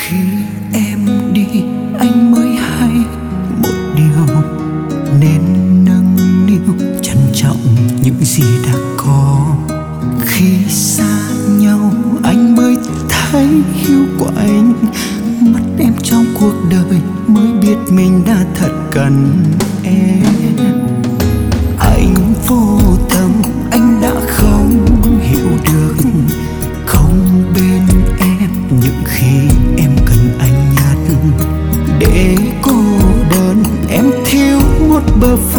Khi em đi anh mới hay một điều, nên nâng niu trân trọng những gì đã có. Khi xa nhau anh mới thấy hiu của anh, mất em trong cuộc đời mới biết mình đã thật cần em. Anh vô tâm, anh đã không hiểu được, không bên em những khi em cần anh nhất. Để cô đơn em thiếu một bờ vai